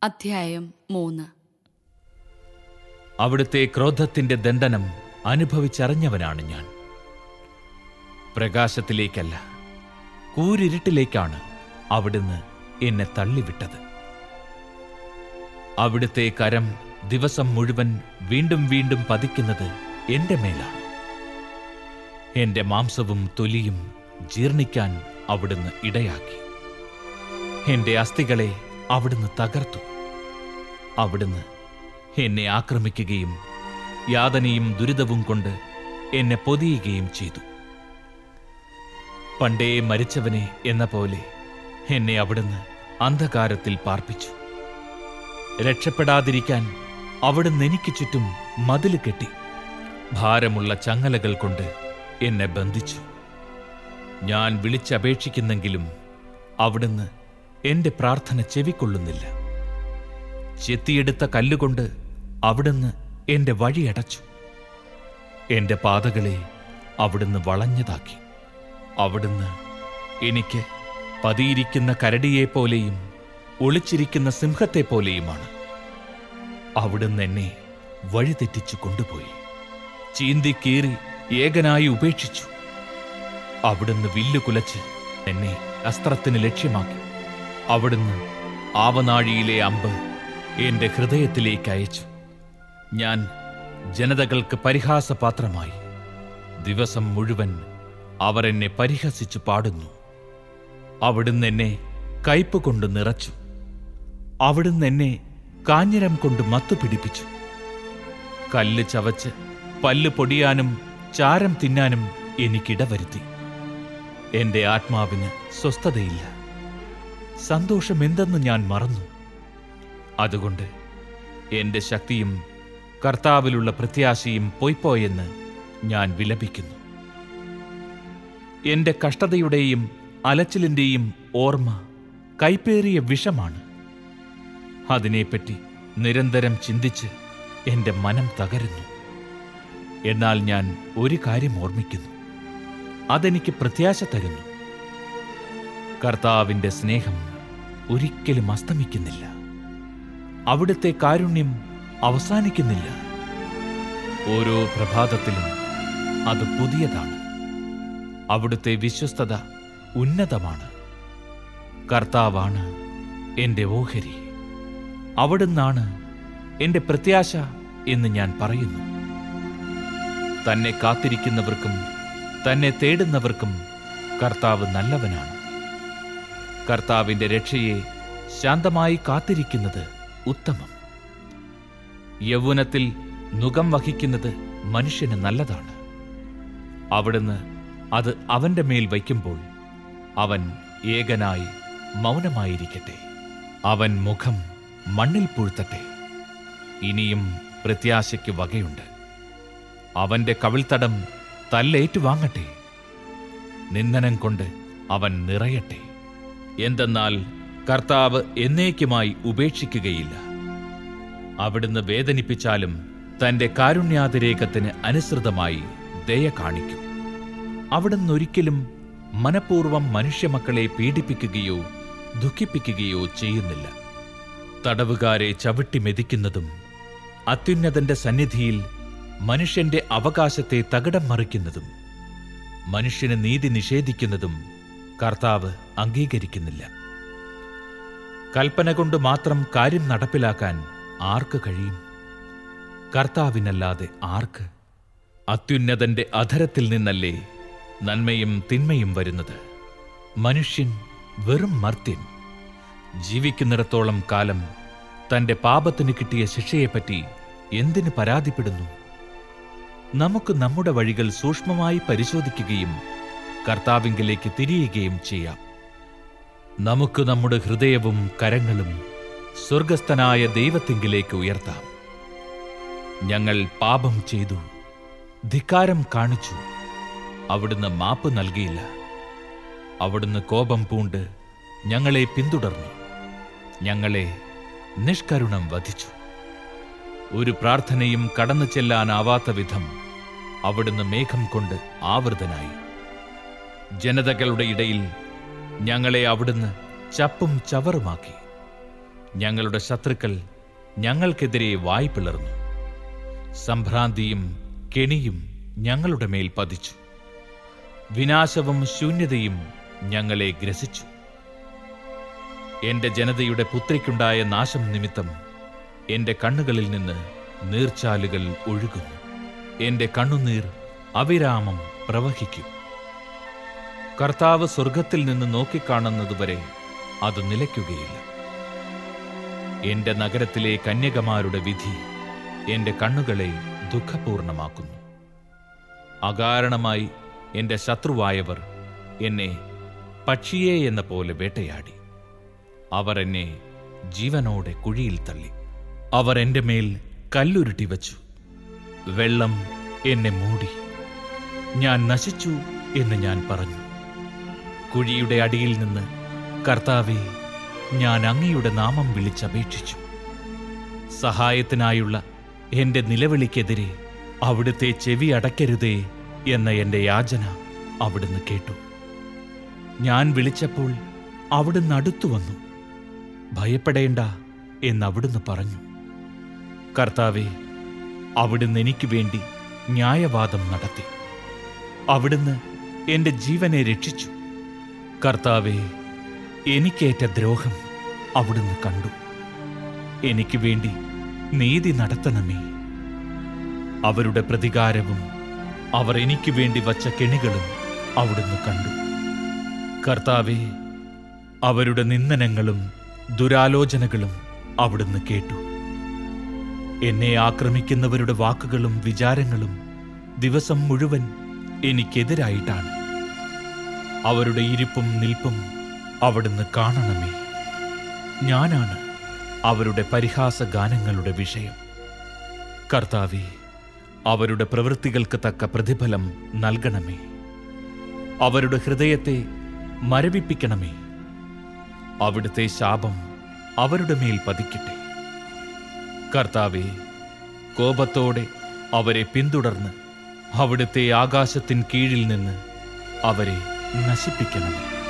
അധ്യായം 3. അവിടുത്തെ ക്രോധത്തിന്റെ ദണ്ഡനം അനുഭവിച്ചറിഞ്ഞവനാണ് ഞാൻ. പ്രകാശത്തിലേക്കല്ല, കൂരിരുട്ടിലേക്കാണ് അവിടുന്ന് എന്നെ തള്ളിവിട്ടത്. അവിടുത്തെ കരം ദിവസം മുഴുവൻ വീണ്ടും വീണ്ടും പതിക്കുന്നത് എന്റെ മേലാണ്. എന്റെ മാംസവും തൊലിയും ജീർണിക്കാൻ അവിടുന്ന് ഇടയാക്കി. എന്റെ അസ്ഥികളെ അവിടുന്ന് തകർത്തു. അവിടുന്ന് എന്നെ ആക്രമിക്കുകയും യാതനയും ദുരിതവും കൊണ്ട് എന്നെ പൊതിയുകയും ചെയ്തു. പണ്ടേ മരിച്ചവനെ എന്ന പോലെ എന്നെ അവിടുന്ന് അന്ധകാരത്തിൽ പാർപ്പിച്ചു. രക്ഷപ്പെടാതിരിക്കാൻ അവിടുന്ന് എനിക്ക് ചുറ്റും മതില് കെട്ടി. ഭാരമുള്ള ചങ്ങലകൾ കൊണ്ട് എന്നെ ബന്ധിച്ചു. ഞാൻ വിളിച്ചപേക്ഷിക്കുന്നെങ്കിലും അവിടുന്ന് എന്റെ പ്രാർത്ഥന ചെവിക്കൊള്ളുന്നില്ല. ചെത്തിയെടുത്ത കല്ലുകൊണ്ട് അവിടുന്ന് എന്റെ വഴിയടച്ചു. എന്റെ പാതകളെ അവിടുന്ന് വളഞ്ഞതാക്കി. അവിടുന്ന് എനിക്ക് പതിയിരിക്കുന്ന കരടിയെപ്പോലെയും ഒളിച്ചിരിക്കുന്ന സിംഹത്തെപ്പോലെയുമാണ്. അവിടുന്ന് എന്നെ വഴിതെറ്റിച്ചു കൊണ്ടുപോയി. ചീന്തിക്കീറി ഏകനായി ഉപേക്ഷിച്ചു. അവിടുന്ന് വില്ലു കുലച്ച് എന്നെ അസ്ത്രത്തിന് ലക്ഷ്യമാക്കി. അവിടുന്ന് ആവനാഴിയിലെ അമ്പ് എന്റെ ഹൃദയത്തിലേക്ക് അയച്ചു. ഞാൻ ജനതകൾക്ക് പരിഹാസപാത്രമായി. ദിവസം മുഴുവൻ അവർ എന്നെ പരിഹസിച്ചു പാടുന്നു. അവിടുന്ന് എന്നെ കയ്പ് കൊണ്ട് നിറച്ചു. അവിടുന്ന് എന്നെ കാഞ്ഞിരം കൊണ്ട് മത്തുപിടിപ്പിച്ചു. കല്ല് ചവച്ച് പല്ല് പൊടിയാനും ചാരം തിന്നാനും എനിക്കിടവരുത്തി. എന്റെ ആത്മാവിന് സ്വസ്ഥതയില്ല. സന്തോഷമെന്തെന്ന് ഞാൻ മറന്നു. അതുകൊണ്ട് എന്റെ ശക്തിയും കർത്താവിലുള്ള പ്രത്യാശയും പോയിപ്പോയെന്ന് ഞാൻ വിലപിക്കുന്നു. എന്റെ കഷ്ടതയുടെയും അലച്ചിലിന്റെയും ഓർമ്മ കൈപ്പേറിയ വിഷമാണ്. അതിനെപ്പറ്റി നിരന്തരം ചിന്തിച്ച് എന്റെ മനം തകരുന്നു. എന്നാൽ ഞാൻ ഒരു കാര്യം ഓർമ്മിക്കുന്നു. അതെനിക്ക് പ്രത്യാശ തരുന്നു. കർത്താവിന്റെ സ്നേഹം ഒരിക്കലും അസ്തമിക്കുന്നില്ല. അവിടുത്തെ കാരുണ്യം അവസാനിക്കുന്നില്ല. ഓരോ പ്രഭാതത്തിലും അത് പുതിയതാണ്. അവിടുത്തെ വിശ്വസ്തത ഉന്നതമാണ്. കർത്താവാണ് എന്റെ ഓഹരി. അവിടുന്നാണ് എന്റെ പ്രത്യാശ എന്ന് ഞാൻ പറയുന്നു. തന്നെ കാത്തിരിക്കുന്നവർക്കും തന്നെ തേടുന്നവർക്കും കർത്താവ് നല്ലവനാണ്. കർത്താവിന്റെ രക്ഷയെ ശാന്തമായി കാത്തിരിക്കുന്നത് ഉത്തമം. യൗവനത്തിൽ നുകം വഹിക്കുന്നത് മനുഷ്യന് നല്ലതാണ്. അവിടുന്ന് അത് അവന്റെ മേൽ വയ്ക്കുമ്പോൾ അവൻ ഏകനായി മൗനമായിരിക്കട്ടെ. അവൻ മുഖം മണ്ണിൽ പൂഴ്ത്തട്ടെ. ഇനിയും പ്രത്യാശയ്ക്ക് വകയുണ്ട്. അവന്റെ കവിൾത്തടം തല്ലേറ്റുവാങ്ങട്ടെ. നിന്ദനം കൊണ്ട് അവൻ നിറയട്ടെ. എന്തെന്നാൽ കർത്താവ് എന്നേക്കുമായി ഉപേക്ഷിക്കുകയില്ല. അവിടുന്ന് വേദനിപ്പിച്ചാലും തന്റെ കാരുണ്യാതിരേകത്തിന് അനുസൃതമായി ദയ കാണിക്കും. അവിടുന്ന് ഒരിക്കലും മനഃപൂർവ്വം മനുഷ്യമക്കളെ പീഡിപ്പിക്കുകയോ ദുഃഖിപ്പിക്കുകയോ ചെയ്യുന്നില്ല. തടവുകാരെ ചവിട്ടി മെതിക്കുന്നതും അത്യുന്നതന്റെ സന്നിധിയിൽ മനുഷ്യന്റെ അവകാശത്തെ തകിടം മറിക്കുന്നതും മനുഷ്യന് നീതി നിഷേധിക്കുന്നതും കർത്താവ് അംഗീകരിക്കുന്നില്ല. കൽപ്പന കൊണ്ട് മാത്രം കാര്യം നടപ്പിലാക്കാൻ ആർക്ക് കഴിയും? കർത്താവിനല്ലാതെ ആർക്ക്? അത്യുന്നതന്റെ അധരത്തിൽ നിന്നല്ലേ നന്മയും തിന്മയും വരുന്നത്. മനുഷ്യൻ വെറും മർത്യൻ. ജീവിക്കുന്നിടത്തോളം കാലം തന്റെ പാപത്തിന് കിട്ടിയ ശിക്ഷയെപ്പറ്റി എന്തിനു പരാതിപ്പെടുന്നു? നമുക്ക് നമ്മുടെ വഴികൾ സൂക്ഷ്മമായി പരിശോധിക്കുകയും കർത്താവിങ്കലേക്ക് തിരിയുകയും ചെയ്യാം. നമുക്ക് നമ്മുടെ ഹൃദയവും കരങ്ങളും സ്വർഗസ്ഥനായ ദൈവത്തിങ്കിലേക്ക് ഉയർത്താം. ഞങ്ങൾ പാപം ചെയ്തു, ധിക്കാരം കാണിച്ചു. അവിടുന്ന് മാപ്പ് നൽകിയില്ല. അവിടുന്ന് കോപം പൂണ്ട് ഞങ്ങളെ പിന്തുടർന്നു. ഞങ്ങളെ നിഷ്കരുണം വധിച്ചു. ഒരു പ്രാർത്ഥനയും കടന്നു ചെല്ലാനാവാത്ത വിധം അവിടുന്ന് മേഘം കൊണ്ട് ആവൃതനായി. ജനതകളുടെ ഇടയിൽ ഞങ്ങളെ അവിടുന്ന് ചപ്പും ചവറുമാക്കി. ഞങ്ങളുടെ ശത്രുക്കൾ ഞങ്ങൾക്കെതിരെ വായ് പിളർന്നു. സംഭ്രാന്തിയും കെണിയും ഞങ്ങളുടെ മേൽ പതിച്ചു. വിനാശവും ശൂന്യതയും ഞങ്ങളെ ഗ്രസിച്ചു. എന്റെ ജനതയുടെ പുത്രിക്കുണ്ടായ നാശം നിമിത്തം എന്റെ കണ്ണുകളിൽ നിന്ന് നീർച്ചാലുകൾ ഒഴുകുന്നു. എന്റെ കണ്ണുനീർ അവിരാമം പ്രവഹിക്കും. കർത്താവ് സ്വർഗത്തിൽ നിന്ന് നോക്കിക്കാണുന്നതുവരെ അത് നിലയ്ക്കുകയില്ല. എന്റെ നഗരത്തിലെ കന്യകമാരുടെ വിധി എന്റെ കണ്ണുകളെ ദുഃഖപൂർണമാക്കുന്നു. അകാരണമായി എന്റെ ശത്രുവായവർ എന്നെ പക്ഷിയെ എന്ന പോലെ വേട്ടയാടി. അവർ എന്നെ ജീവനോടെ കുഴിയിൽ തള്ളി. അവർ എന്റെ മേൽ കല്ലുരുട്ടി വച്ചു. വെള്ളം എന്നെ മൂടി. ഞാൻ നശിച്ചു എന്ന് ഞാൻ പറഞ്ഞു. കുഴിയുടെ അടിയിൽ നിന്ന്, കർത്താവേ, ഞാൻ അങ്ങയുടെ നാമം വിളിച്ചപേക്ഷിച്ചു. സഹായത്തിനായുള്ള എന്റെ നിലവിളിക്കെതിരെ അവിടുത്തെ ചെവി അടയ്ക്കരുതേ എന്ന എന്റെ യാചന അവിടുന്ന് കേട്ടു. ഞാൻ വിളിച്ചപ്പോൾ അവിടുന്ന് അടുത്തു വന്നു. ഭയപ്പെടേണ്ട എന്നവിടുന്ന് പറഞ്ഞു. കർത്താവേ, അവിടുന്ന് എനിക്ക് വേണ്ടി ന്യായവാദം നടത്തി. അവിടുന്ന് എന്റെ ജീവനെ രക്ഷിച്ചു. കർത്താവേ, എനിക്കേറ്റ ദ്രോഹം അവിടുന്ന് കണ്ടു. എനിക്ക് വേണ്ടി നീതി നടത്തണമേ. അവരുടെ പ്രതികാരവും അവർ എനിക്ക് വേണ്ടി വച്ച കെണികളും അവിടുന്ന് കണ്ടു. കർത്താവേ, അവരുടെ നിന്ദനങ്ങളും ദുരാലോചനകളും അവിടുന്ന് കേട്ടു. എന്നെ ആക്രമിക്കുന്നവരുടെ വാക്കുകളും വിചാരങ്ങളും ദിവസം മുഴുവൻ എനിക്കെതിരായിട്ടാണ്. അവരുടെ ഇരിപ്പും നിൽപ്പും അവിടുന്ന് കാണണമേ. ഞാനാണ് അവരുടെ പരിഹാസഗാനങ്ങളുടെ വിഷയം. കർത്താവേ, അവരുടെ പ്രവൃത്തികൾക്ക് തക്ക പ്രതിഫലം നൽകണമേ. അവരുടെ ഹൃദയത്തെ മരവിപ്പിക്കണമേ. അവിടുത്തെ ശാപം അവരുടെ മേൽ പതിക്കട്ടെ. കർത്താവേ, കോപത്തോടെ അവരെ പിന്തുടർന്ന് അവിടുത്തെ ആകാശത്തിൻ കീഴിൽ നിന്ന് അവരെ നശിപ്പിക്കണമേ.